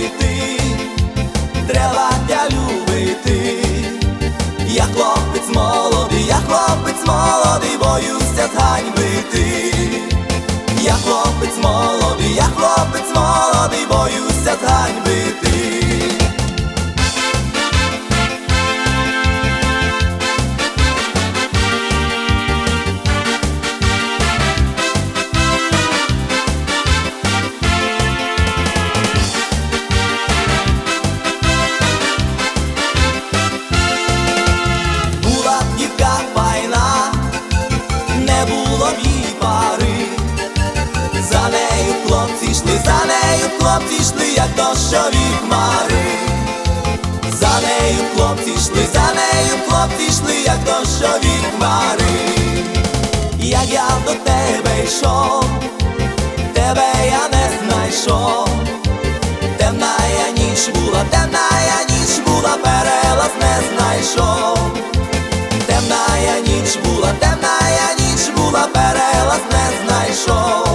любити, треба тя любити. Я хлопець молодий, боюся зганьбити. Я хлопець молодий, боюся зганьбити. Була б дівка файна, не було б їй пари. За нею хлопці йшли, як дощові хмари. За нею хлопці йшли, як дощові хмари. Як я до тебе йшов, тебе я не знайшов. Темная ніч була, перелаз не знайшов. Темная ніч була, перелаз не знайшов.